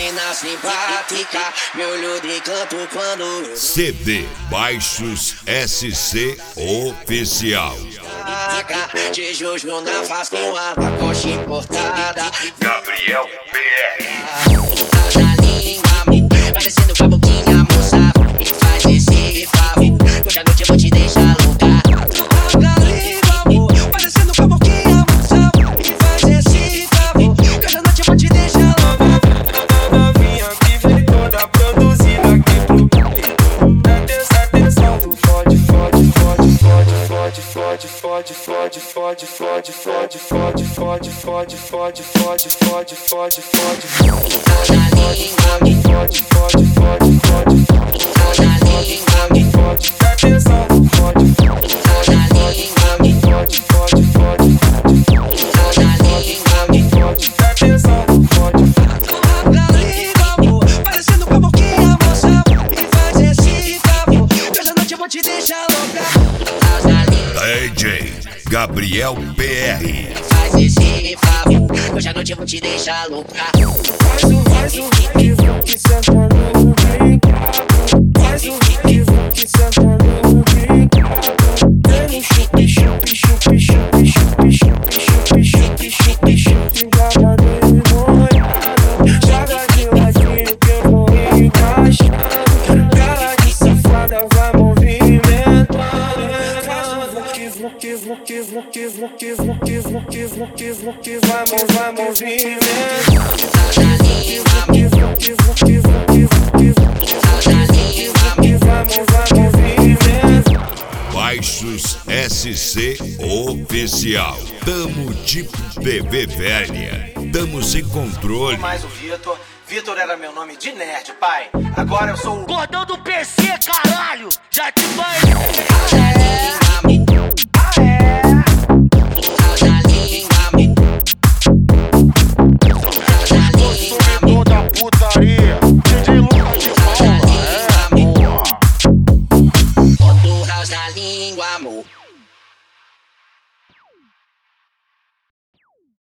mina simpática, me olhou de canto quando eu CD Baixos SC Oficial. de Jojo na face com a coxa importada. Gabriel PR. Na língua, parecendo com a boquinha moça. Me faz esse favor, hoje à noite eu vou te deixar louca. Na língua, amor, parecendo com a boquinha moça. Me faz esse favor, hoje à noite eu vou te deixar louca. Novinha que vem toda produzida aqui pro baile. Presta atenção do fode, fode, fode, fode, fode, fode, fode, fode, fode, fode, fode, fode, fode, fode, fode, fode, fode, fode, Na língua, fode, fode, fode, fode, na língua, fode. Presta atenção do fode, na língua, fode, fode, fode, na língua. fode. Presta atenção do fode. Na língua, amor, parecendo com a boquinha moça. Me faz esse favor, hoje à noite eu vou te deixar louca. Na língua, DJ Gabriel PR. faz esse favor, hoje à noite eu vou te deixar louca. Faz o que senta no brincado. Faz o que senta no brincado. Vem no chupi, chupi, chupi, chupi, chupi, chupi, chupi, chupi, chupi, chupi, gabadinho molhado. Joga de ladinho que eu vou encaixando. Cara de safada vai movimentando. Faz o vuki, vuki, vuki, vuki, vuki, vuki, vuki, vuki, vuki, vai movimentando. Na língua, Baixos SC Oficial. Tamo tipo TV velha. Tamo sem controle. Mais o Vitor. Vitor era meu nome de nerd, pai. Agora eu sou o Gordão do PC, caralho! Já te banhei!